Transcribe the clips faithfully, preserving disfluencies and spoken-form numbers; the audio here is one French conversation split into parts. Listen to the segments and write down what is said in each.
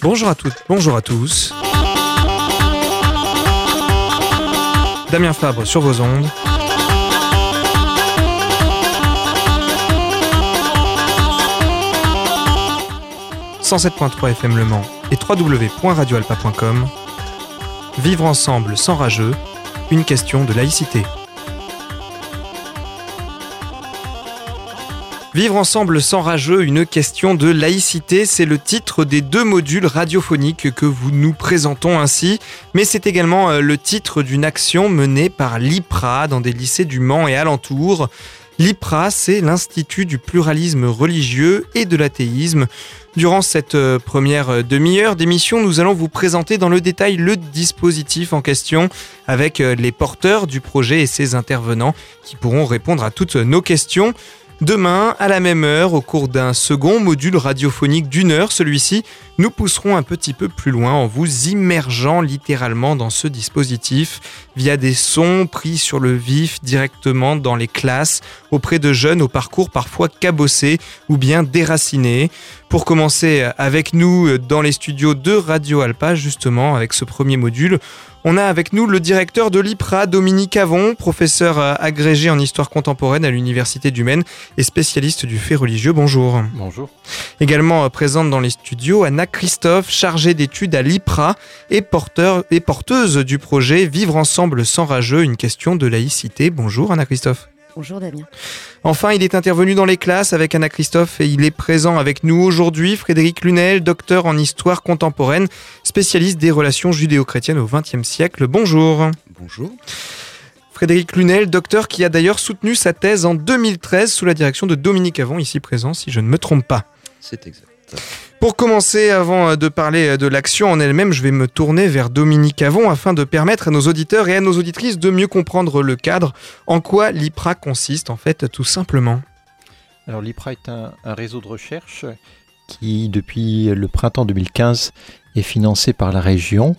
Bonjour à toutes, bonjour à tous. Damien Fabre sur vos ondes. cent sept virgule trois F M Le Mans et w w w point radio alpa point com. Vivre ensemble sans rageux, une question de laïcité. Vivre ensemble sans rageux, une question de laïcité, c'est le titre des deux modules radiophoniques que vous nous présentons ainsi, mais c'est également le titre d'une action menée par l'I P R A dans des lycées du Mans et alentours. L'I P R A, c'est l'Institut du pluralisme religieux et de l'athéisme. Durant cette première demi-heure d'émission, nous allons vous présenter dans le détail le dispositif en question avec les porteurs du projet et ses intervenants qui pourront répondre à toutes nos questions. Demain, à la même heure, au cours d'un second module radiophonique d'une heure, celui-ci, nous pousserons un petit peu plus loin en vous immergeant littéralement dans ce dispositif via des sons pris sur le vif directement dans les classes auprès de jeunes au parcours parfois cabossé ou bien déraciné. Pour commencer avec nous dans les studios de Radio Alpa, justement avec ce premier module, on a avec nous le directeur de l'I P R A, Dominique Avon, professeur agrégé en histoire contemporaine à l'Université du Maine et spécialiste du fait religieux. Bonjour. Bonjour. Également présente dans les studios, Anna Christophe, chargée d'études à l'I P R A et, porteur, et porteuse du projet Vivre ensemble sans rageux, une question de laïcité. Bonjour Anna Christophe. Bonjour Damien. Enfin, il est intervenu dans les classes avec Anna Christophe et il est présent avec nous aujourd'hui. Frédéric Lunel, docteur en histoire contemporaine, spécialiste des relations judéo-chrétiennes au vingtième siècle. Bonjour. Bonjour. Frédéric Lunel, docteur qui a d'ailleurs soutenu sa thèse en deux mille treize sous la direction de Dominique Avon, ici présent, si je ne me trompe pas. C'est exact. Pour commencer, avant de parler de l'action en elle-même, je vais me tourner vers Dominique Avon afin de permettre à nos auditeurs et à nos auditrices de mieux comprendre le cadre. En quoi l'I P R A consiste, en fait, tout simplement ? Alors l'I P R A est un, un réseau de recherche qui, depuis le printemps deux mille quinze, est financé par la région.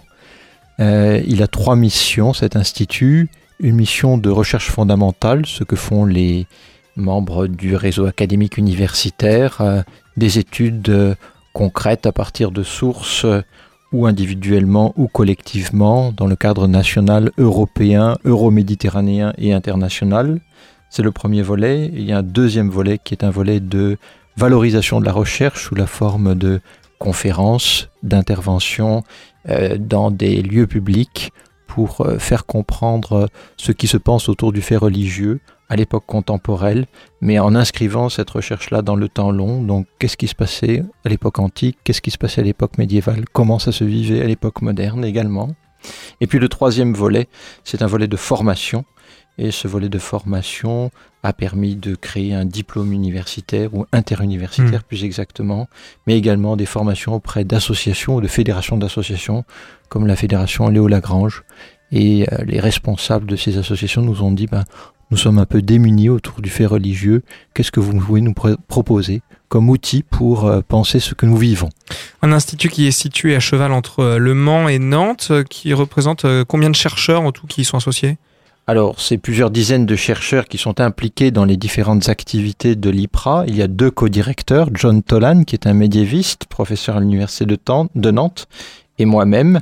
Euh, il a trois missions, cet institut. Une mission de recherche fondamentale, ce que font les membres du réseau académique universitaire, euh, des études euh, concrètes à partir de sources euh, ou individuellement ou collectivement dans le cadre national, européen, euro-méditerranéen et international. C'est le premier volet. Il y a un deuxième volet qui est un volet de valorisation de la recherche sous la forme de conférences, d'interventions euh, dans des lieux publics pour euh, faire comprendre euh, ce qui se pense autour du fait religieux à l'époque contemporaine, mais en inscrivant cette recherche-là dans le temps long. Donc, qu'est-ce qui se passait à l'époque antique, qu'est-ce qui se passait à l'époque médiévale, comment ça se vivait à l'époque moderne également. Et puis le troisième volet, c'est un volet de formation, et ce volet de formation a permis de créer un diplôme universitaire ou interuniversitaire mmh. plus exactement, mais également des formations auprès d'associations ou de fédérations d'associations, comme la fédération Léo Lagrange. Et euh, les responsables de ces associations nous ont dit ben, nous sommes un peu démunis autour du fait religieux. Qu'est-ce que vous pouvez nous pr- proposer comme outil pour euh, penser ce que nous vivons ? Un institut qui est situé à cheval entre Le Mans et Nantes, qui représente combien de chercheurs en tout qui y sont associés ? Alors, c'est plusieurs dizaines de chercheurs qui sont impliqués dans les différentes activités de l'I P R A. Il y a deux co-directeurs, John Tolan, qui est un médiéviste, professeur à l'Université de, Tente, de Nantes, et moi-même.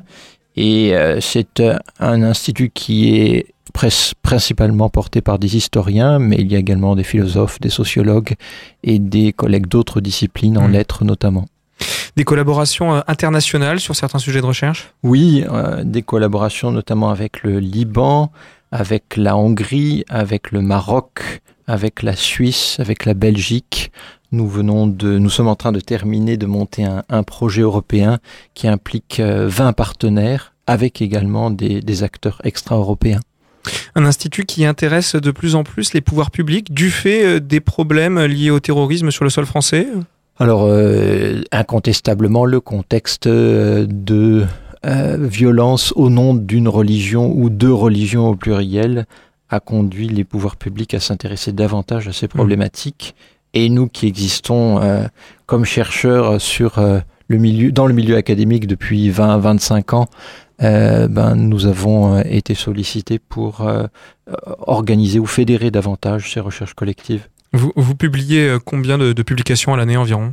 Et euh, c'est euh, un institut qui est pres- principalement porté par des historiens, mais il y a également des philosophes, des sociologues et des collègues d'autres disciplines, en mmh. lettres notamment. Des collaborations euh, internationales sur certains sujets de recherche ? Oui, euh, des collaborations notamment avec le Liban, avec la Hongrie, avec le Maroc, avec la Suisse, avec la Belgique. Nous venons de, nous sommes en train de terminer de monter un, un projet européen qui implique euh, vingt partenaires, avec également des, des acteurs extra-européens. Un institut qui intéresse de plus en plus les pouvoirs publics du fait euh, des problèmes liés au terrorisme sur le sol français ? Alors, euh, incontestablement, le contexte euh, de euh, violence au nom d'une religion ou de religions au pluriel a conduit les pouvoirs publics à s'intéresser davantage à ces problématiques. Mmh. Et nous qui existons euh, comme chercheurs sur, euh, le milieu, dans le milieu académique depuis vingt à vingt-cinq ans, euh, ben, nous avons euh, été sollicités pour euh, organiser ou fédérer davantage ces recherches collectives. Vous, vous publiez combien de, de publications à l'année environ ?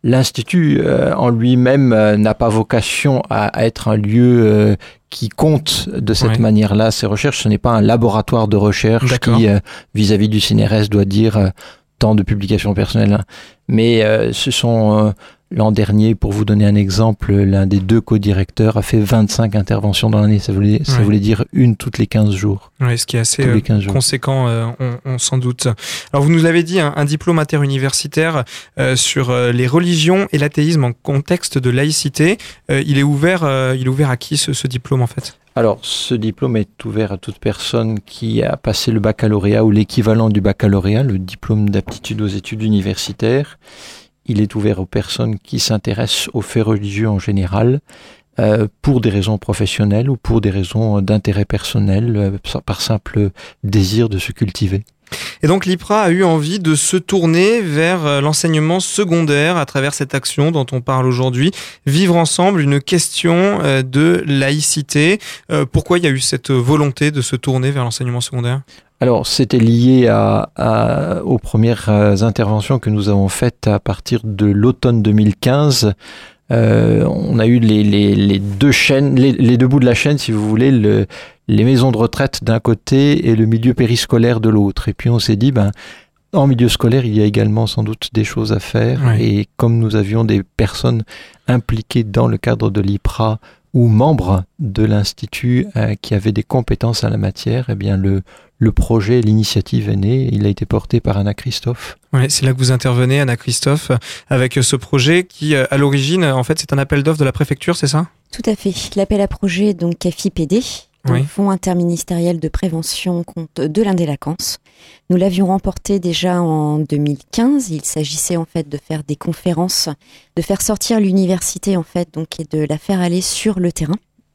L'Institut euh, en lui-même euh, n'a pas vocation à, à être un lieu euh, qui compte de cette ouais. manière-là ses recherches. Ce n'est pas un laboratoire de recherche D'accord. qui, euh, vis-à-vis du C N R S, doit dire euh, tant de publications personnelles. Hein. Mais euh, ce sont... Euh, L'an dernier, pour vous donner un exemple, l'un des deux co-directeurs a fait vingt-cinq interventions dans l'année. Ça voulait, ça ouais. voulait dire une toutes les quinze jours. Oui, ce qui est assez euh, conséquent, euh, on, on s'en doute. Alors, vous nous avez dit un, un diplôme interuniversitaire euh, sur euh, les religions et l'athéisme en contexte de laïcité. Euh, il est ouvert, euh, il est ouvert à qui ce, ce diplôme en fait ? Alors, ce diplôme est ouvert à toute personne qui a passé le baccalauréat ou l'équivalent du baccalauréat, le diplôme d'aptitude aux études universitaires. Il est ouvert aux personnes qui s'intéressent aux faits religieux en général, euh, pour des raisons professionnelles ou pour des raisons d'intérêt personnel, euh, par simple désir de se cultiver. Et donc l'I P R A a eu envie de se tourner vers l'enseignement secondaire à travers cette action dont on parle aujourd'hui, Vivre ensemble, une question de laïcité. Euh, pourquoi il y a eu cette volonté de se tourner vers l'enseignement secondaire ? Alors, c'était lié à, à, aux premières interventions que nous avons faites à partir de l'automne deux mille quinze. Euh, on a eu les, les, les deux chaînes, les, les deux bouts de la chaîne, si vous voulez, le, les maisons de retraite d'un côté et le milieu périscolaire de l'autre. Et puis on s'est dit, ben, en milieu scolaire, il y a également sans doute des choses à faire. Oui. Et comme nous avions des personnes impliquées dans le cadre de l'I P R A ou membres de l'Institut euh, qui avaient des compétences en la matière, eh bien le, le projet, l'initiative est née. Il a été porté par Anna Christophe. Ouais, c'est là que vous intervenez, Anna Christophe, avec ce projet qui, à l'origine, en fait, c'est un appel d'offres de la préfecture, c'est ça ? Tout à fait. L'appel à projet, donc F I P D, donc oui. Fonds interministériel de prévention contre de l'indélinquance. Nous l'avions remporté déjà en deux mille quinze. Il s'agissait en fait de faire des conférences, de faire sortir l'université en fait, donc et de la faire aller sur le terrain.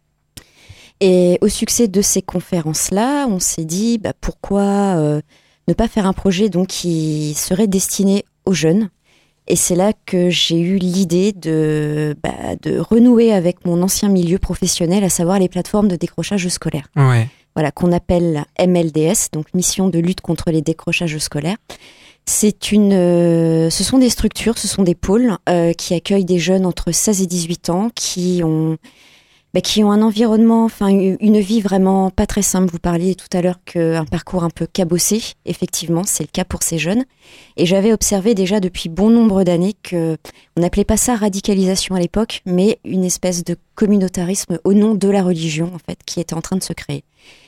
Et au succès de ces conférences-là, on s'est dit bah, pourquoi euh, ne pas faire un projet donc qui serait destiné aux jeunes. Et c'est là que j'ai eu l'idée de, bah, de renouer avec mon ancien milieu professionnel, à savoir les plateformes de décrochage scolaire. Ouais. Voilà, qu'on appelle M L D S, donc Mission de lutte contre les décrochages scolaires. C'est une, euh, ce sont des structures, ce sont des pôles euh, qui accueillent des jeunes entre seize et dix-huit ans qui ont... Bah, qui ont un environnement, enfin une vie vraiment pas très simple. Vous parliez tout à l'heure qu'un parcours un peu cabossé. Effectivement, c'est le cas pour ces jeunes. Et j'avais observé déjà depuis bon nombre d'années que on n'appelait pas ça radicalisation à l'époque, mais une espèce de communautarisme au nom de la religion en fait, qui était en train de se créer.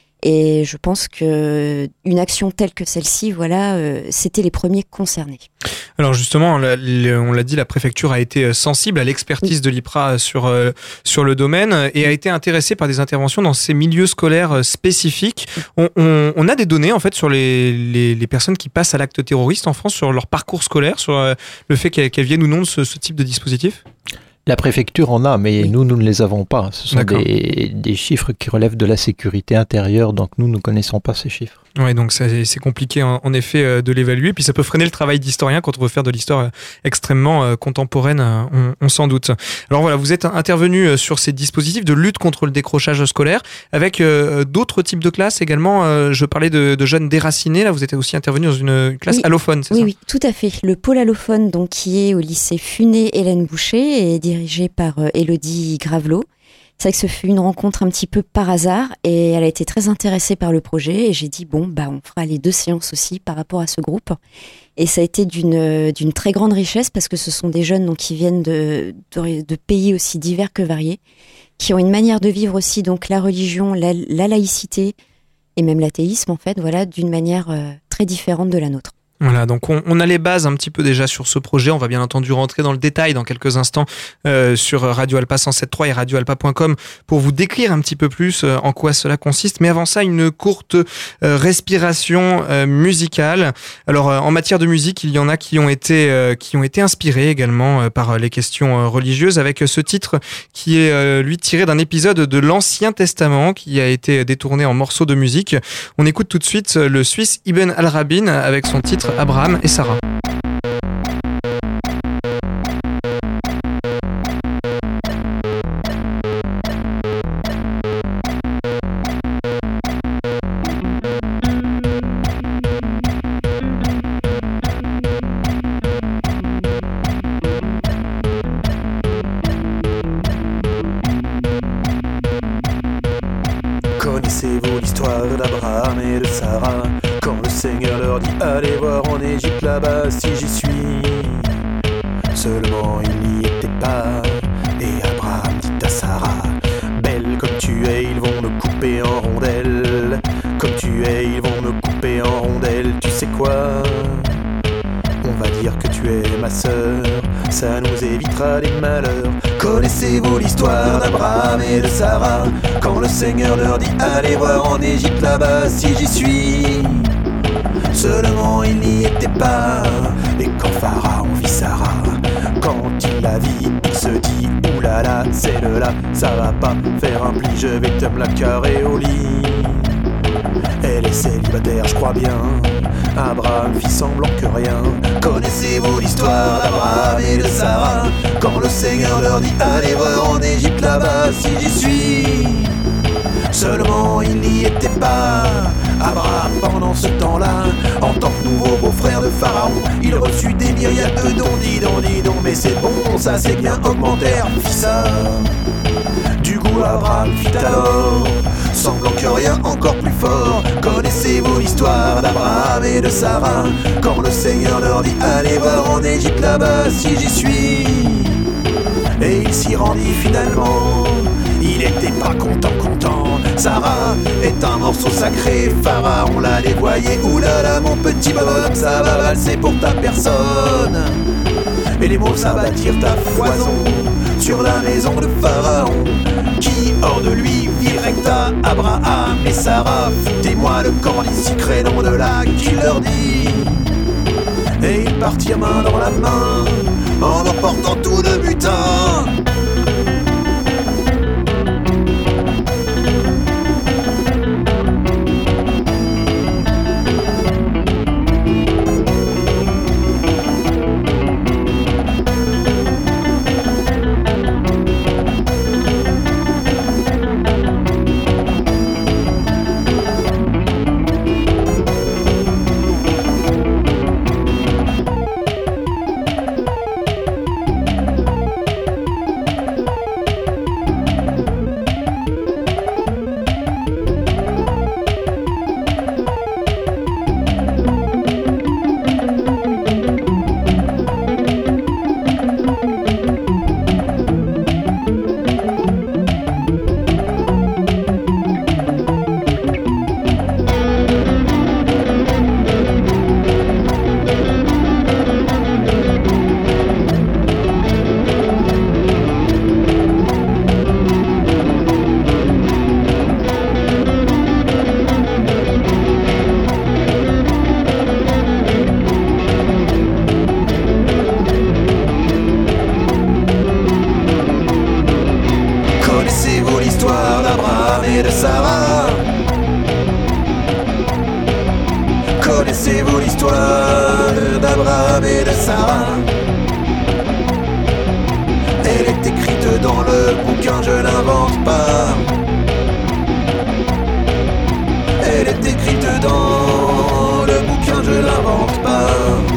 Et je pense que une action telle que celle-ci, voilà, euh, c'était les premiers concernés. Alors justement, on l'a dit, la préfecture a été sensible à l'expertise oui. de l'I P R A sur, euh, sur le domaine et a été intéressée par des interventions dans ces milieux scolaires spécifiques. On, on, on a des données en fait sur les, les, les personnes qui passent à l'acte terroriste en France, sur leur parcours scolaire, sur euh, le fait qu'elles, qu'elles viennent ou non de ce, ce type de dispositif ? La préfecture en a, mais oui. nous, nous ne les avons pas. Ce sont des, des chiffres qui relèvent de la sécurité intérieure, donc nous ne connaissons pas ces chiffres. Oui, donc c'est, c'est compliqué en, en effet de l'évaluer, puis ça peut freiner le travail d'historien quand on veut faire de l'histoire extrêmement contemporaine, on, on s'en doute. Alors voilà, vous êtes intervenu sur ces dispositifs de lutte contre le décrochage scolaire, avec euh, d'autres types de classes également. Euh, je parlais de, de jeunes déracinés, là vous êtes aussi intervenu dans une classe oui. allophone, c'est oui, ça ? Oui, tout à fait. Le pôle allophone, donc, qui est au lycée Funet Hélène Boucher, est dirigé par euh, Élodie Gravelot. C'est vrai que ce fut une rencontre un petit peu par hasard et elle a été très intéressée par le projet et j'ai dit bon bah on fera les deux séances aussi par rapport à ce groupe et ça a été d'une d'une très grande richesse parce que ce sont des jeunes donc qui viennent de de, de pays aussi divers que variés, qui ont une manière de vivre aussi donc la religion, la, la laïcité et même l'athéisme en fait, voilà, d'une manière euh, très différente de la nôtre. Voilà, donc on, on a les bases un petit peu déjà sur ce projet. On va bien entendu rentrer dans le détail dans quelques instants euh, sur Radio Alpa cent sept virgule trois et radio alpa point com pour vous décrire un petit peu plus euh, en quoi cela consiste. Mais avant ça, une courte euh, respiration euh, musicale. Alors euh, en matière de musique, il y en a qui ont été euh, qui ont été inspirés également euh, par les questions euh, religieuses, avec ce titre qui est euh, lui tiré d'un épisode de l'Ancien Testament qui a été détourné en morceaux de musique. On écoute tout de suite le Suisse Ibn Al-Rabin avec son titre Abraham et Sarah. Connaissez-vous l'histoire d'Abraham et de Sarah? Quand le Seigneur leur dit allez voir en Égypte là-bas si j'y suis. Seulement il n'y était pas. Et Abraham dit à Sarah, belle comme tu es, ils vont me couper en rondelles. Comme tu es, ils vont me couper en rondelles. Tu sais quoi? On va dire que tu es ma sœur, ça nous évitera les malheurs. Connaissez-vous l'histoire d'Abraham et de Sarah? Quand le Seigneur leur dit allez voir en Égypte là-bas si j'y suis. Seulement il n'y était pas. Et quand Pharaon vit Sarah, quand il la vit, il se dit oulala, celle-là, ça va pas faire un pli, je vais te me la carrer au lit. Elle est célibataire, je crois bien. Abraham fit semblant que rien. Connaissez-vous l'histoire d'Abraham et de Sarah? Quand le Seigneur leur dit allez voir en Égypte là-bas si j'y suis. Seulement il n'y était pas. Abraham pendant ce temps-là, en tant que nouveau beau-frère de Pharaon, il reçut des myriades de dons, dis donc, dis donc, mais c'est bon, ça c'est bien augmentaire, fit ça. Du coup Abraham fit alors, semblant que rien encore plus fort. Connaissez-vous l'histoire d'Abraham et de Sarah? Quand le Seigneur leur dit allez voir en Égypte là-bas si j'y suis. Et il s'y rendit finalement. Il était pas content, content. Sarah est un morceau sacré. Pharaon là les voyait. Oulala mon petit bonhomme, ça va valser pour ta personne. Et les mots s'abattirent à foison sur la maison de Pharaon, qui hors de lui directa Abraham et Sarah. Foutez-moi le camp d'ici, crénom de là qui leur dit. Et ils partirent main dans la main en emportant tout le butin. Connaissez-vous l'histoire d'Abraham et de Sarah? Elle est écrite dans le bouquin, je l'invente pas. Elle est écrite dans le bouquin, je l'invente pas.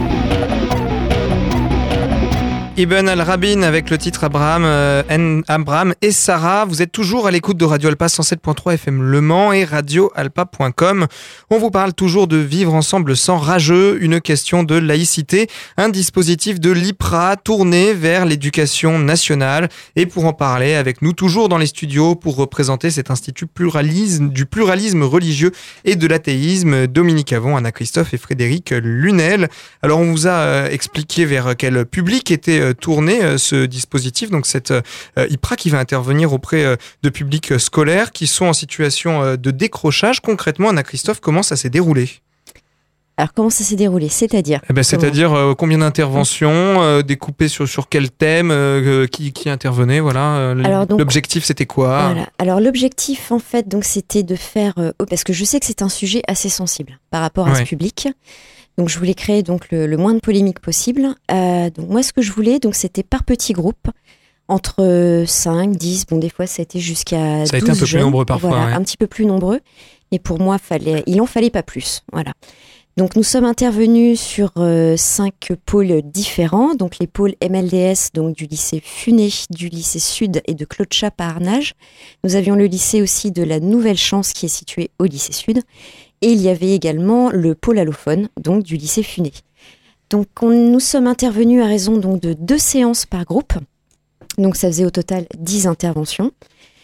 Ibn al-Rabin avec le titre Abraham, euh, N, Abraham et Sarah. Vous êtes toujours à l'écoute de Radio Alpa cent sept point trois F M Le Mans et radio alpa point com. On vous parle toujours de vivre ensemble sans rageux, une question de laïcité, un dispositif de l'I P R A tourné vers l'éducation nationale. Et pour en parler avec nous, toujours dans les studios, pour représenter cet institut pluralisme, du pluralisme religieux et de l'athéisme, Dominique Avon, Anna Christophe et Frédéric Lunel. Alors on vous a euh, expliqué vers quel public était euh, tourné euh, ce dispositif, donc cette euh, I P R A qui va intervenir auprès euh, de publics scolaires qui sont en situation euh, de décrochage. Concrètement, Anna Christophe, comment ça s'est déroulé ? Alors comment ça s'est déroulé ? C'est-à-dire eh ben, C'est-à-dire euh, combien d'interventions, euh, découpées sur, sur quel thème, euh, qui, qui intervenait, voilà. Euh, Alors, donc, l'objectif c'était quoi ? Voilà. Alors l'objectif en fait donc c'était de faire, euh, parce que je sais que c'est un sujet assez sensible par rapport à ouais. ce public. Donc je voulais créer donc le, le moins de polémique possible. Euh, donc moi ce que je voulais donc c'était par petits groupes, entre cinq, dix, bon des fois ça a été jusqu'à ça a douze été un peu jeunes, plus nombreux parfois. Voilà, ouais. un petit peu plus nombreux. Mais pour moi fallait, il en fallait pas plus. Voilà. Donc nous sommes intervenus sur euh, cinq pôles différents, donc les pôles M L D S, donc du lycée Funé, du lycée Sud et de Claude Chappe à Arnage. Nous avions le lycée aussi de la Nouvelle Chance qui est situé au lycée Sud. Et il y avait également le pôle allophone, donc du lycée Funé. Donc on, nous sommes intervenus à raison donc, de deux séances par groupe. Donc ça faisait au total dix interventions.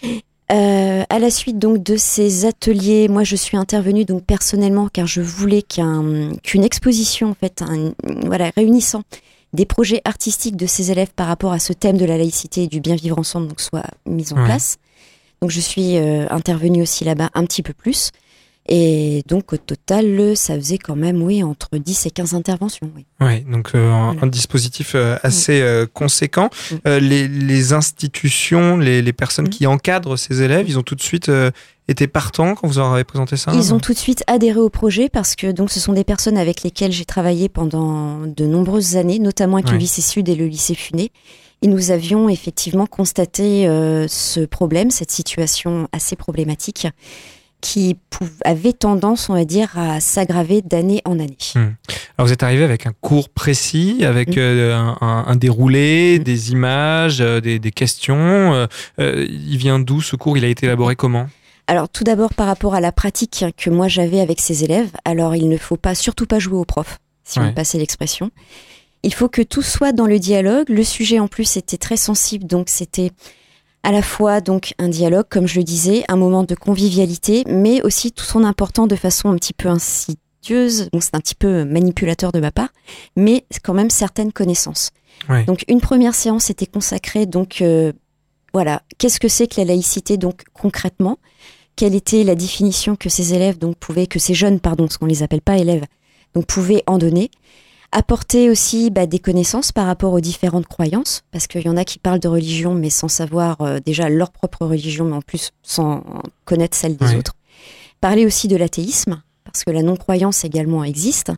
Euh, à la suite donc de ces ateliers, moi je suis intervenue donc personnellement car je voulais qu'un, qu'une exposition en fait, un, voilà, réunissant des projets artistiques de ces élèves par rapport à ce thème de la laïcité et du bien vivre ensemble donc, soit mise en ouais. place. Donc je suis euh, intervenue aussi là-bas un petit peu plus. Et donc, au total, ça faisait quand même, oui, entre dix et quinze interventions. Oui, ouais, donc euh, un, voilà. un dispositif euh, assez euh, conséquent. Mmh. Euh, les, les institutions, les, les personnes mmh. qui encadrent ces élèves, ils ont tout de suite euh, été partants quand vous leur avez présenté ça? Ils ont tout de suite adhéré au projet parce que donc, ce sont des personnes avec lesquelles j'ai travaillé pendant de nombreuses années, notamment avec ouais. le lycée Sud et le lycée Funé. Et nous avions effectivement constaté euh, ce problème, cette situation assez problématique, qui avait tendance, on va dire, à s'aggraver d'année en année. Mmh. Alors vous êtes arrivé avec un cours précis, avec mmh. euh, un, un déroulé, mmh. des images, euh, des, des questions. Euh, euh, il vient d'où ce cours? Il a été élaboré comment? Alors tout d'abord par rapport à la pratique que moi j'avais avec ces élèves. Alors il ne faut pas, surtout pas jouer au prof, si ouais. on me passait l'expression. Il faut que tout soit dans le dialogue. Le sujet en plus était très sensible, donc c'était à la fois donc un dialogue, comme je le disais, un moment de convivialité, mais aussi tout son important de façon un petit peu insidieuse. Donc c'est un petit peu manipulateur de ma part, mais quand même certaines connaissances. Ouais. Donc une première séance était consacrée donc euh, voilà, qu'est-ce que c'est que la laïcité donc concrètement? Quelle était la définition que ces élèves donc pouvaient, que ces jeunes pardon, parce qu'on les appelle pas élèves, donc pouvaient en donner? Apporter aussi bah, des connaissances par rapport aux différentes croyances, parce qu'il y en a qui parlent de religion, mais sans savoir euh, déjà leur propre religion, mais en plus sans connaître celle des oui. autres. Parler aussi de l'athéisme, parce que la non-croyance également existe.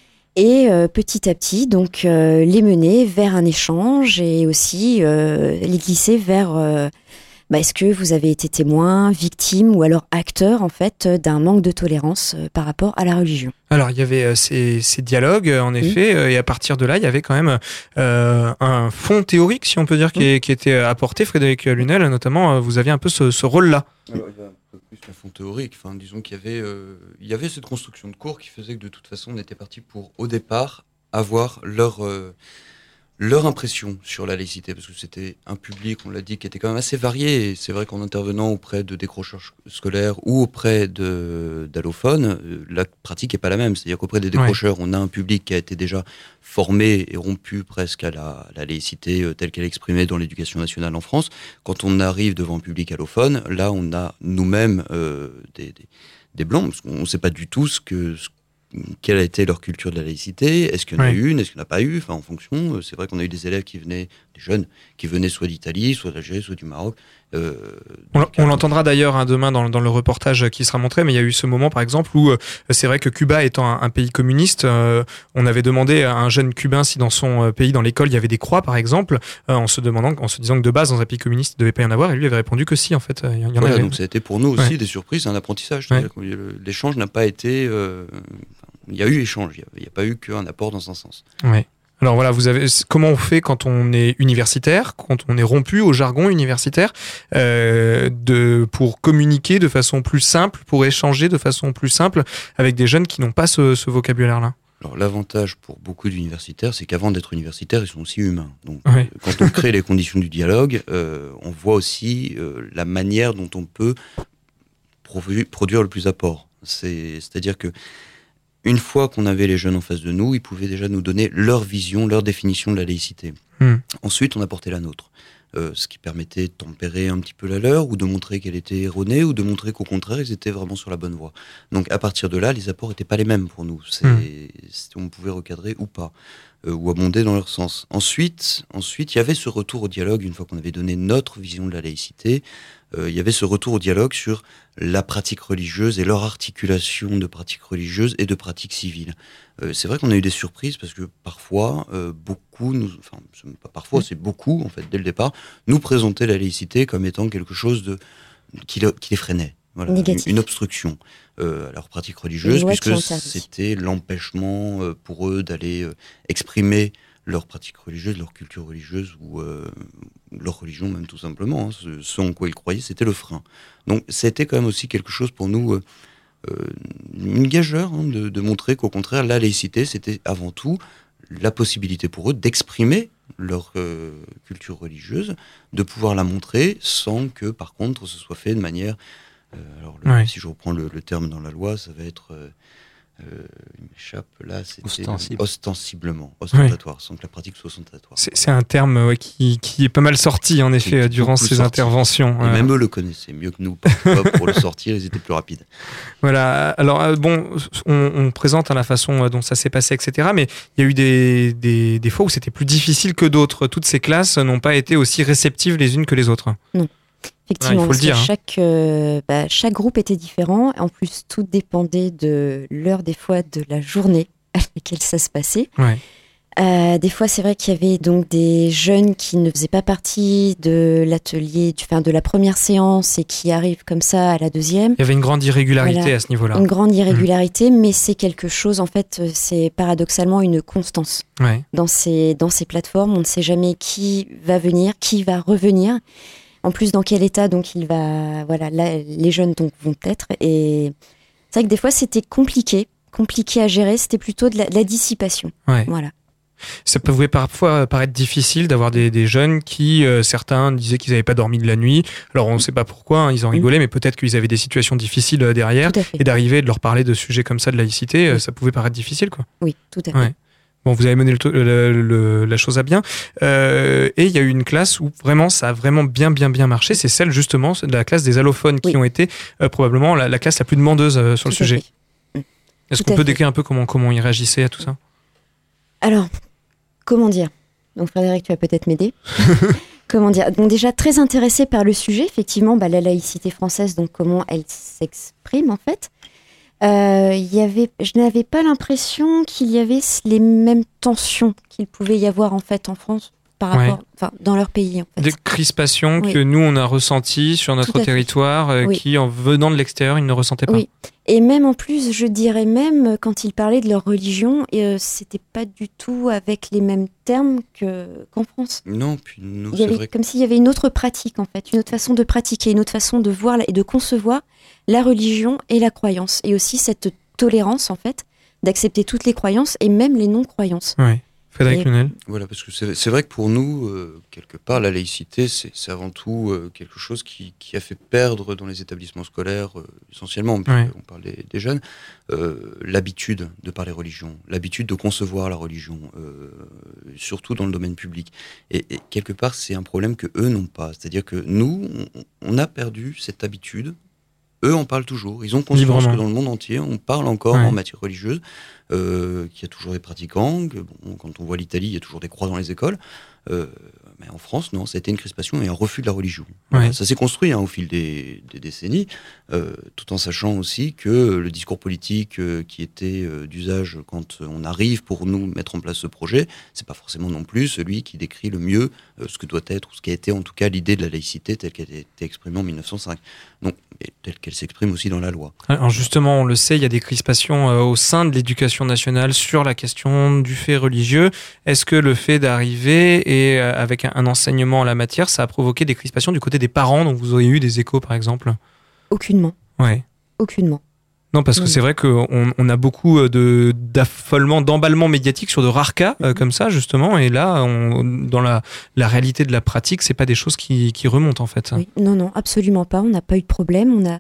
Et euh, petit à petit, donc euh, les mener vers un échange et aussi euh, les glisser vers... Euh, bah, est-ce que vous avez été témoin, victime ou alors acteur en fait d'un manque de tolérance euh, par rapport à la religion? Alors il y avait euh, ces, ces dialogues en effet, oui. euh, et à partir de là il y avait quand même euh, un fond théorique, si on peut dire, qui, oui. qui était apporté. Frédéric Lunel, notamment, euh, vous aviez un peu ce, ce rôle-là. Alors, il y a un peu plus un fond théorique. Enfin, disons qu'il y avait, euh, il y avait cette construction de cours qui faisait que de toute façon on était parti pour au départ avoir leur euh, leur impression sur la laïcité, parce que c'était un public, on l'a dit, qui était quand même assez varié, et c'est vrai qu'en intervenant auprès de décrocheurs scolaires ou auprès de, d'allophones, la pratique n'est pas la même. C'est-à-dire qu'auprès des décrocheurs, ouais. on a un public qui a été déjà formé et rompu presque à la, la laïcité telle qu'elle est exprimée dans l'éducation nationale en France. Quand on arrive devant un public allophone, là, on a nous-mêmes euh, des, des, des blancs, parce qu'on ne sait pas du tout ce que... Ce quelle a été leur culture de la laïcité, est-ce qu'il y en a eu une, est-ce qu'il n'y en a pas eu, enfin en fonction, c'est vrai qu'on a eu des élèves qui venaient, des jeunes, qui venaient soit d'Italie, soit d'Algérie, soit du Maroc. Euh, on, on l'entendra d'ailleurs hein, demain dans, dans le reportage qui sera montré, mais il y a eu ce moment par exemple où euh, c'est vrai que Cuba étant un, un pays communiste, euh, on avait demandé à un jeune Cubain si dans son euh, pays, dans l'école, il y avait des croix par exemple, euh, en se demandant, en se disant que de base dans un pays communiste il ne devait pas y en avoir, et lui avait répondu que si en fait, il y en voilà, avait. Donc ça a été pour nous aussi ouais. des surprises, un apprentissage, ouais. l'échange n'a pas été... Euh, il y a eu échange, il n'y a, a pas eu qu'un apport dans un sens. Oui. Alors voilà, vous avez comment on fait quand on est universitaire, quand on est rompu au jargon universitaire, euh, de pour communiquer de façon plus simple, pour échanger de façon plus simple avec des jeunes qui n'ont pas ce, ce vocabulaire-là. Alors l'avantage pour beaucoup d'universitaires, c'est qu'avant d'être universitaires, ils sont aussi humains. Donc oui. euh, quand on crée les conditions du dialogue, euh, on voit aussi euh, la manière dont on peut produ- produire le plus apport. C'est, c'est-à-dire que une fois qu'on avait les jeunes en face de nous, ils pouvaient déjà nous donner leur vision, leur définition de la laïcité. Mmh. Ensuite, on apportait la nôtre, euh, ce qui permettait de tempérer un petit peu la leur, ou de montrer qu'elle était erronée, ou de montrer qu'au contraire, ils étaient vraiment sur la bonne voie. Donc, à partir de là, les apports n'étaient pas les mêmes pour nous. C'est, mmh. c'est, on pouvait recadrer ou pas, euh, ou abonder dans leur sens. Ensuite, ensuite, il y avait ce retour au dialogue, une fois qu'on avait donné notre vision de la laïcité, euh, il y avait ce retour au dialogue sur la pratique religieuse et leur articulation de pratiques religieuses et de pratiques civiles. Euh, c'est vrai qu'on a eu des surprises parce que parfois, euh, beaucoup, nous, enfin pas parfois, c'est beaucoup en fait dès le départ, nous présentaient la laïcité comme étant quelque chose de qui, le, qui les freinait. voilà, une, une obstruction euh, à leur pratique religieuse, puisque c'était l'empêchement euh, pour eux d'aller euh, exprimer leur pratique religieuse, leur culture religieuse ou euh, leur religion même tout simplement, hein, ce, ce en quoi ils croyaient, c'était le frein. Donc c'était quand même aussi quelque chose pour nous, euh, euh, une gageure hein, de, de montrer qu'au contraire la laïcité c'était avant tout la possibilité pour eux d'exprimer leur euh, culture religieuse, de pouvoir la montrer sans que par contre ce soit fait de manière, euh, alors le, ouais. si je reprends le, le terme dans la loi, ça va être euh, Euh, il m'échappe là, c'était Ostensible. ostensiblement, ostentatoire, oui. sans que la pratique soit ostentatoire. C'est, c'est un terme ouais, qui, qui est pas mal sorti en effet qui, durant ces sorti. interventions. Et euh... même eux le connaissaient mieux que nous, parfois, pour le sortir, ils étaient plus rapides. Voilà, alors euh, bon, on, on présente hein, la façon dont ça s'est passé, et cetera. Mais il y a eu des, des, des fois où c'était plus difficile que d'autres. Toutes ces classes n'ont pas été aussi réceptives les unes que les autres. Non. Effectivement, ah, il faut le dire, chaque, hein. euh, bah, chaque groupe était différent. En plus, tout dépendait de l'heure, des fois, de la journée à laquelle ça se passait. Ouais. Euh, des fois, c'est vrai qu'il y avait donc des jeunes qui ne faisaient pas partie de l'atelier, du, enfin, de la première séance et qui arrivent comme ça à la deuxième. Il y avait une grande irrégularité voilà, à ce niveau-là. Une grande irrégularité, mmh. mais c'est quelque chose, en fait, c'est paradoxalement une constance. Ouais. Dans ces, dans ces plateformes, on ne sait jamais qui va venir, qui va revenir. En plus, dans quel état donc il va, voilà, là, les jeunes donc vont être. Et c'est vrai que des fois c'était compliqué, compliqué à gérer. C'était plutôt de la, de la dissipation. Ouais. Voilà. Ça pouvait parfois paraître difficile d'avoir des, des jeunes qui, euh, certains disaient qu'ils n'avaient pas dormi de la nuit. Alors on ne sait pas pourquoi, hein, ils en rigolaient, mmh. mais peut-être qu'ils avaient des situations difficiles euh, derrière. Et d'arriver, de leur parler de sujets comme ça, de laïcité, oui. euh, ça pouvait paraître difficile, quoi. Oui, tout à fait. Ouais. Bon, vous avez mené le, le, le, la chose à bien. Euh, et il y a eu une classe où vraiment, ça a vraiment bien, bien, bien marché. C'est celle, justement, de la classe des allophones oui. qui ont été euh, probablement la, la classe la plus demandeuse euh, sur tout le sujet. Mmh. Est-ce tout qu'on peut fait. décrire un peu comment, comment ils réagissaient à tout ça ? Alors, comment dire ? Donc, Frédéric, tu vas peut-être m'aider. Comment dire ? Donc, déjà, très intéressé par le sujet. Effectivement, bah, la laïcité française, donc comment elle s'exprime, en fait. Euh, y avait, je n'avais pas l'impression qu'il y avait les mêmes tensions qu'il pouvait y avoir en fait en France par rapport, ouais. enfin dans leur pays en fait. Des crispations oui. que nous on a ressenties sur notre territoire, euh, oui. qui en venant de l'extérieur ils ne ressentaient pas. Oui. Et même en plus, je dirais même quand ils parlaient de leur religion, euh, c'était pas du tout avec les mêmes termes que qu'en France. Non, puis nous, il y avait, c'est vrai. Comme s'il y avait une autre pratique en fait, une autre façon de pratiquer, une autre façon de voir et de concevoir la religion et la croyance, et aussi cette tolérance en fait d'accepter toutes les croyances et même les non-croyances. Oui. Frédéric Lunel. Voilà, parce que c'est, c'est vrai que pour nous, euh, quelque part, la laïcité, c'est, c'est avant tout euh, quelque chose qui, qui a fait perdre dans les établissements scolaires, euh, essentiellement, ouais. on parle des, des jeunes, euh, l'habitude de parler religion, l'habitude de concevoir la religion, euh, surtout dans le domaine public. Et, et quelque part, c'est un problème que eux n'ont pas. C'est-à-dire que nous, on, on a perdu cette habitude. Eux en parlent toujours. Ils ont conscience Librement. que dans le monde entier, on parle encore ouais. en matière religieuse, euh, qu'il y a toujours des pratiquants, que, bon, quand on voit l'Italie, il y a toujours des croix dans les écoles. Euh, mais en France, non, ça a été une crispation et un refus de la religion. Ouais. Euh, ça s'est construit hein, au fil des, des décennies, euh, tout en sachant aussi que le discours politique euh, qui était euh, d'usage quand on arrive pour nous mettre en place ce projet, c'est pas forcément non plus celui qui décrit le mieux euh, ce que doit être, ou ce qui a été en tout cas l'idée de la laïcité telle qu'elle a été exprimée en mille neuf cent cinq. Donc, et telle qu'elle s'exprime aussi dans la loi. Alors justement, on le sait, il y a des crispations euh, au sein de l'éducation nationale sur la question du fait religieux. Est-ce que le fait d'arriver et euh, avec un, un enseignement en la matière, ça a provoqué des crispations du côté des parents, dont vous auriez eu des échos par exemple ? Aucunement. Ouais. Aucunement. Non, parce que oui. c'est vrai qu'on on a beaucoup de, d'affolement, d'emballement médiatique sur de rares cas euh, comme ça, justement. Et là, on, dans la, la réalité de la pratique, c'est pas des choses qui, qui remontent, en fait. Oui. Non, non, absolument pas. On n'a pas eu de problème. On a...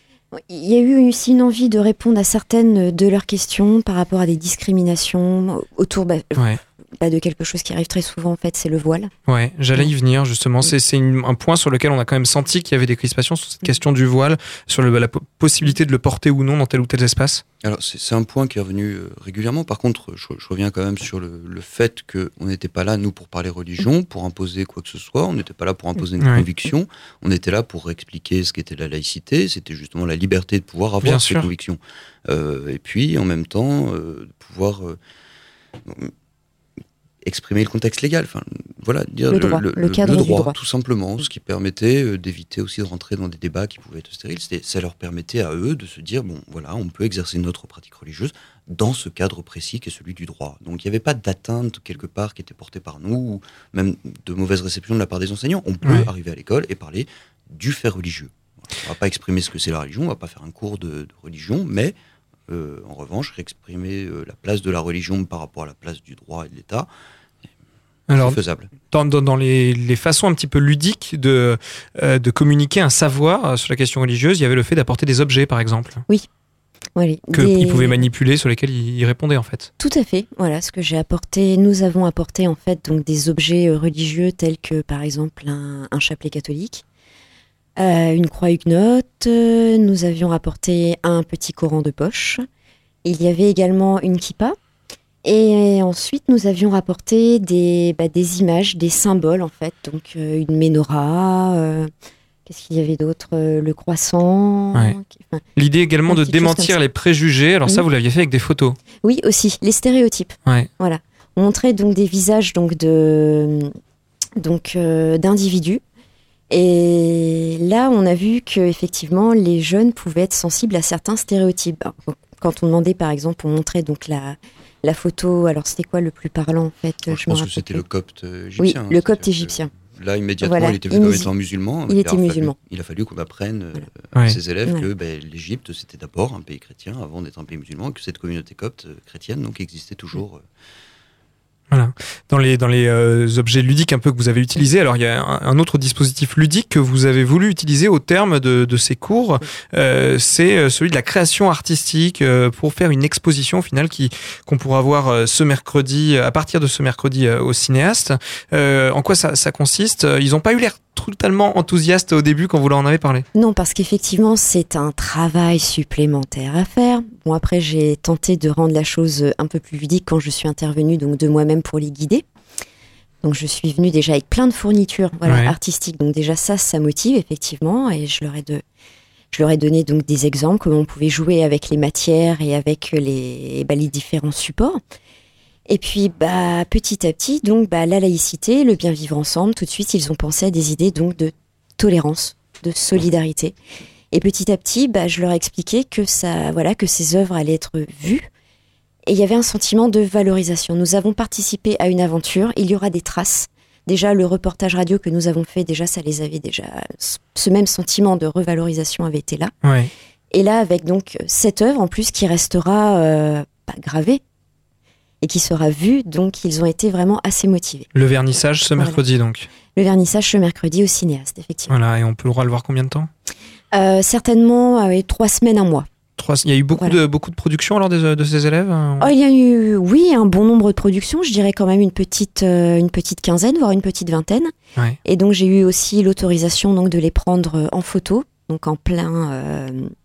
Il y a eu aussi une envie de répondre à certaines de leurs questions par rapport à des discriminations autour... Bah, ouais. Pas de quelque chose qui arrive très souvent en fait, c'est le voile. Ouais, j'allais y venir justement. C'est, c'est une, un point sur lequel on a quand même senti qu'il y avait des crispations sur cette question du voile, sur le, la possibilité de le porter ou non dans tel ou tel espace. Alors c'est, c'est un point qui est revenu régulièrement. Par contre, je, je reviens quand même sur le, le fait qu'on n'était pas là nous pour parler religion, pour imposer quoi que ce soit. On n'était pas là pour imposer une ouais. conviction. On était là pour expliquer ce qu'était la laïcité. C'était justement la liberté de pouvoir avoir Bien ces sûr. convictions. Euh, et puis en même temps, euh, de pouvoir euh, exprimer le contexte légal. Enfin, voilà, dire le droit, le, le cadre le droit, du droit, tout simplement, ce qui permettait euh, d'éviter aussi de rentrer dans des débats qui pouvaient être stériles. C'était, ça leur permettait à eux de se dire bon, voilà, on peut exercer notre pratique religieuse dans ce cadre précis qui est celui du droit. Donc il n'y avait pas d'atteinte quelque part qui était portée par nous, ou même de mauvaise réception de la part des enseignants. On peut ouais. arriver à l'école et parler du fait religieux. On ne va pas exprimer ce que c'est la religion, on ne va pas faire un cours de, de religion, mais euh, en revanche, réexprimer euh, la place de la religion par rapport à la place du droit et de l'État, alors, c'est faisable. Dans, dans, dans les, les façons un petit peu ludiques de, euh, de communiquer un savoir sur la question religieuse, il y avait le fait d'apporter des objets, par exemple. Oui. Oui, qu'ils des... pouvaient manipuler, sur lesquels ils répondaient, en fait. Tout à fait. Voilà ce que j'ai apporté. Nous avons apporté, en fait, donc, des objets religieux tels que, par exemple, un, un chapelet catholique, euh, une croix huguenote. Euh, nous avions apporté un petit Coran de poche. Il y avait également une kippa. Et ensuite, nous avions rapporté des, bah, des images, des symboles, en fait. Donc, euh, une menorah, euh, qu'est-ce qu'il y avait d'autre euh, le croissant. Ouais. Enfin, l'idée également de démentir les préjugés. Alors, mmh. ça, vous l'aviez fait avec des photos. Oui, aussi. Les stéréotypes. Ouais. Voilà. On montrait donc des visages donc, de, donc, euh, d'individus. Et là, on a vu qu'effectivement, les jeunes pouvaient être sensibles à certains stéréotypes. Alors, quand on demandait, par exemple, on montrait donc la... La photo, alors c'était quoi le plus parlant en fait? Je, je pense que c'était le copte égyptien. Oui, le copte égyptien. Là, immédiatement, voilà. il était vu comme étant musulman. Il était musulman. Fallu, il a fallu qu'on apprenne voilà. à ouais. ses élèves ouais. que ben, l'Égypte, c'était d'abord un pays chrétien avant d'être un pays musulman, et que cette communauté copte chrétienne donc, existait toujours. Euh, Voilà. Dans les, dans les euh, objets ludiques un peu que vous avez utilisés, alors il y a un, un autre dispositif ludique que vous avez voulu utiliser au terme de, de ces cours, euh, c'est celui de la création artistique euh, pour faire une exposition au final qui, qu'on pourra voir euh, ce mercredi, à partir de ce mercredi euh, au cinéaste. Euh, en quoi ça, ça consiste? Ils n'ont pas eu l'air totalement enthousiastes au début quand vous leur en avez parlé? Non, parce qu'effectivement, c'est un travail supplémentaire à faire. Bon, après, j'ai tenté de rendre la chose un peu plus ludique quand je suis intervenue donc de moi-même pour les guider. Donc, je suis venue déjà avec plein de fournitures voilà, ouais. artistiques. Donc, déjà, ça, ça motive, effectivement. Et je leur ai, de, je leur ai donné donc, des exemples, comment on pouvait jouer avec les matières et avec les, bah, les différents supports. Et puis, bah, petit à petit, donc, bah, la laïcité, le bien vivre ensemble, tout de suite, ils ont pensé à des idées donc, de tolérance, de solidarité. Et petit à petit, bah, je leur ai expliqué que, ça, voilà, que ces œuvres allaient être vues. Et il y avait un sentiment de valorisation. Nous avons participé à une aventure, il y aura des traces. Déjà, le reportage radio que nous avons fait, déjà, ça les avait déjà... Ce même sentiment de revalorisation avait été là. Ouais. Et là, avec donc cette œuvre, en plus, qui restera euh, pas gravée, et qui sera vue, donc ils ont été vraiment assez motivés. Le vernissage ce mercredi, voilà. donc Le vernissage ce mercredi au cinéaste, effectivement. Voilà, et on pourra le voir combien de temps? euh, Certainement euh, trois semaines, un mois. Trois, il y a eu beaucoup, voilà. de, beaucoup de productions alors de, de ces élèves? Oh, il y a eu, oui, un bon nombre de productions, je dirais quand même une petite, euh, une petite quinzaine, voire une petite vingtaine. Ouais. Et donc j'ai eu aussi l'autorisation donc, de les prendre en photo, donc en plein... Euh,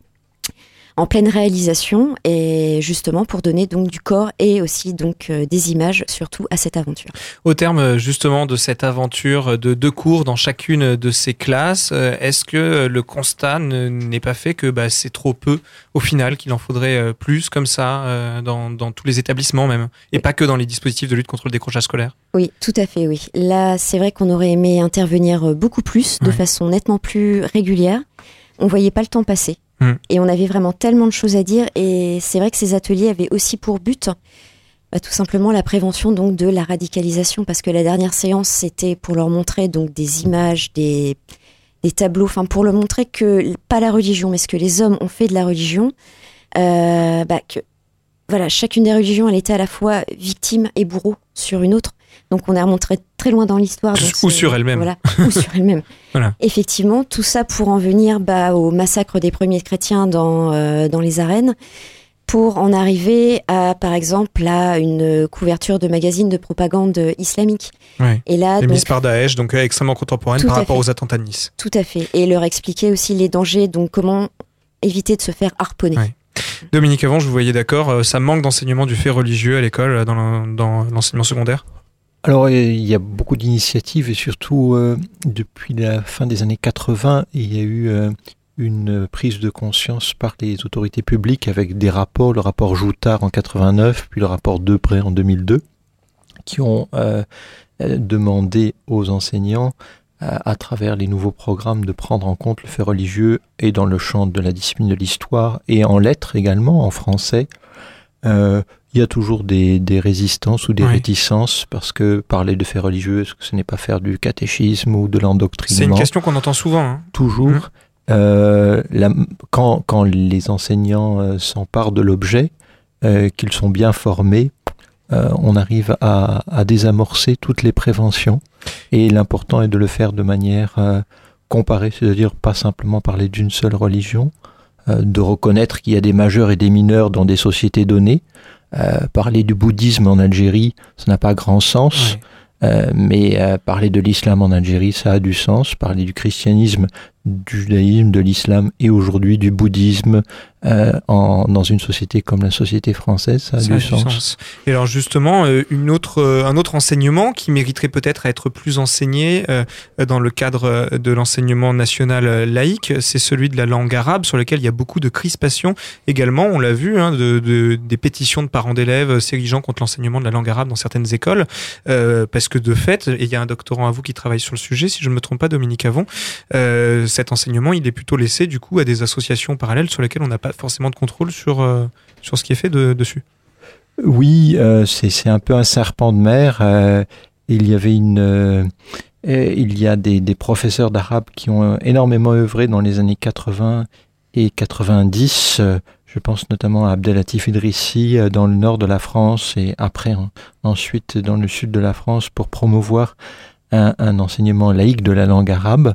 en pleine réalisation, et justement pour donner donc du corps et aussi donc euh, des images surtout à cette aventure. Au terme justement de cette aventure de deux cours dans chacune de ces classes, euh, est-ce que le constat ne, n'est pas fait que bah, c'est trop peu au final, qu'il en faudrait euh, plus comme ça euh, dans, dans tous les établissements même, et oui. pas que dans les dispositifs de lutte contre le décrochage scolaire? Oui, tout à fait, oui. Là, c'est vrai qu'on aurait aimé intervenir beaucoup plus, de ouais. façon nettement plus régulière. On voyait pas le temps passer. Mmh. Et on avait vraiment tellement de choses à dire, et c'est vrai que ces ateliers avaient aussi pour but bah, tout simplement la prévention donc, de la radicalisation, parce que la dernière séance c'était pour leur montrer donc, des images, des, des tableaux, enfin pour leur montrer que, pas la religion, mais ce que les hommes ont fait de la religion, euh, bah, que voilà, chacune des religions elle était à la fois victime et bourreau sur une autre. Donc on est remonté très loin dans l'histoire. Donc ou sur elle-même. Voilà, ou sur elle-même. Voilà. Effectivement, tout ça pour en venir bah, au massacre des premiers chrétiens dans, euh, dans les arènes, pour en arriver à, par exemple, à une couverture de magazine de propagande islamique. Ouais. Et là, émise donc, par Daesh, donc extrêmement contemporaine par rapport fait. aux attentats de Nice. Tout à fait. Et leur expliquer aussi les dangers, donc comment éviter de se faire harponner. Ouais. Dominique Avant, je vous voyais d'accord, ça manque d'enseignement du fait religieux à l'école, dans, le, dans l'enseignement secondaire? Alors, il y a beaucoup d'initiatives, et surtout euh, depuis la fin des années quatre-vingts, il y a eu euh, une prise de conscience par les autorités publiques avec des rapports, le rapport Joutard en quatre-vingt-neuf, puis le rapport Debré en deux mille deux, qui ont euh, demandé aux enseignants, à, à travers les nouveaux programmes, de prendre en compte le fait religieux et dans le champ de la discipline de l'histoire et en lettres également, en français. Euh, il y a toujours des, des résistances ou des oui. réticences parce que parler de faits religieux, est-ce que ce n'est pas faire du catéchisme ou de l'endoctrinement ? C'est une question qu'on entend souvent. Hein. Toujours. Mmh. Euh, la, quand, quand les enseignants euh, s'emparent de l'objet, euh, qu'ils sont bien formés, euh, on arrive à, à désamorcer toutes les préventions. Et l'important est de le faire de manière euh, comparée, c'est-à-dire pas simplement parler d'une seule religion, euh, de reconnaître qu'il y a des majeurs et des mineurs dans des sociétés données. Euh, parler du bouddhisme en Algérie, ça n'a pas grand sens. Ouais. Euh, mais euh, parler de l'islam en Algérie, ça a du sens. Parler du christianisme, du judaïsme, de l'islam et aujourd'hui du bouddhisme euh, en, dans une société comme la société française, ça a, ça du, a sens. du sens. Et alors justement, euh, une autre, euh, un autre enseignement qui mériterait peut-être à être plus enseigné euh, dans le cadre de l'enseignement national laïque, c'est celui de la langue arabe, sur lequel il y a beaucoup de crispations également. On l'a vu, hein, de, de, des pétitions de parents d'élèves s'érigeant contre l'enseignement de la langue arabe dans certaines écoles, euh, parce que de fait, et il y a un doctorant à vous qui travaille sur le sujet, si je ne me trompe pas, Dominique Avon, euh, cet enseignement, il est plutôt laissé du coup à des associations parallèles sur lesquelles on n'a pas forcément de contrôle sur, euh, sur ce qui est fait de, dessus. Oui, euh, c'est, c'est un peu un serpent de mer. Euh, il y avait une, euh, il y a des, des professeurs d'arabe qui ont énormément œuvré dans les années quatre-vingts et quatre-vingt-dix. Euh, je pense notamment à Abdelatif Idrissi euh, dans le nord de la France et après en, ensuite dans le sud de la France pour promouvoir un, un enseignement laïque de la langue arabe.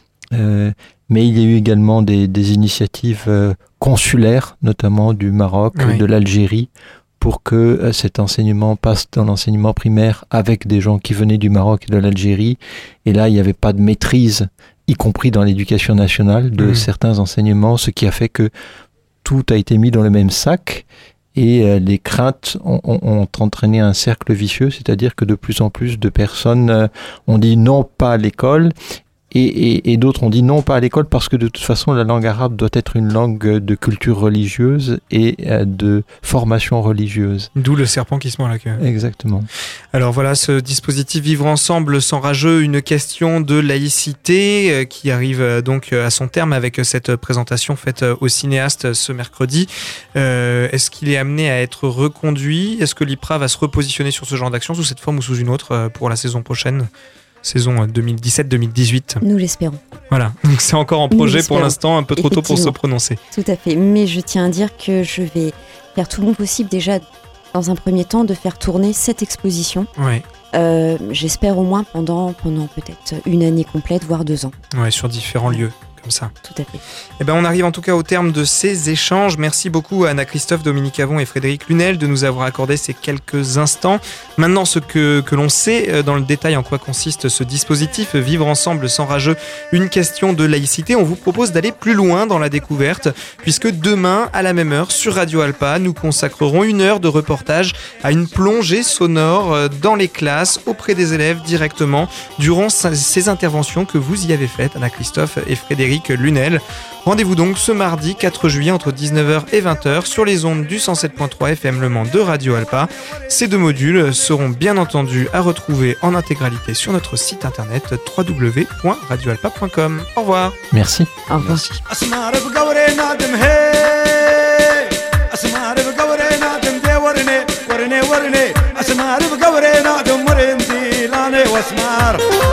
Euh, mais il y a eu également des, des initiatives euh, consulaires, notamment du Maroc, oui. de l'Algérie, pour que euh, cet enseignement passe dans l'enseignement primaire avec des gens qui venaient du Maroc et de l'Algérie. Et là, il n'y avait pas de maîtrise, y compris dans l'éducation nationale, de mmh. certains enseignements, ce qui a fait que tout a été mis dans le même sac. Et euh, les craintes ont, ont, ont entraîné un cercle vicieux, c'est-à-dire que de plus en plus de personnes euh, ont dit non pas à l'école. Et, et, et d'autres ont dit non, pas à l'école, parce que de toute façon, la langue arabe doit être une langue de culture religieuse et euh, de formation religieuse. D'où le serpent qui se mord la queue. Exactement. Alors voilà, ce dispositif Vivre ensemble sans rageux, une question de laïcité euh, qui arrive euh, donc à son terme avec cette présentation faite au cinéaste ce mercredi. Euh, est-ce qu'il est amené à être reconduit ? Est-ce que l'I P R A va se repositionner sur ce genre d'action, sous cette forme ou sous une autre, euh, pour la saison prochaine ? Saison deux mille dix-sept deux mille dix-huit. Nous l'espérons. Voilà, donc c'est encore en projet pour l'instant, un peu trop tôt pour se prononcer. Tout à fait, mais je tiens à dire que je vais faire tout mon possible déjà, dans un premier temps, de faire tourner cette exposition. Ouais. Euh, j'espère au moins pendant, pendant peut-être une année complète, voire deux ans. Ouais, sur différents lieux. Comme ça. Tout à fait. Eh ben, on arrive en tout cas au terme de ces échanges. Merci beaucoup à Anna-Christophe, Dominique Avon et Frédéric Lunel de nous avoir accordé ces quelques instants. Maintenant, ce que, que l'on sait dans le détail en quoi consiste ce dispositif Vivre ensemble sans rageux, une question de laïcité, on vous propose d'aller plus loin dans la découverte, puisque demain, à la même heure, sur Radio Alpa, nous consacrerons une heure de reportage à une plongée sonore dans les classes, auprès des élèves directement, durant ces interventions que vous y avez faites, Anna-Christophe et Frédéric Lunel. Rendez-vous donc ce mardi quatre juillet entre dix-neuf heures et vingt heures sur les ondes du cent sept point trois F M Le Mans de Radio Alpa. Ces deux modules seront bien entendu à retrouver en intégralité sur notre site internet w w w point radio alpa point com. Au revoir. Merci. Au revoir. Merci.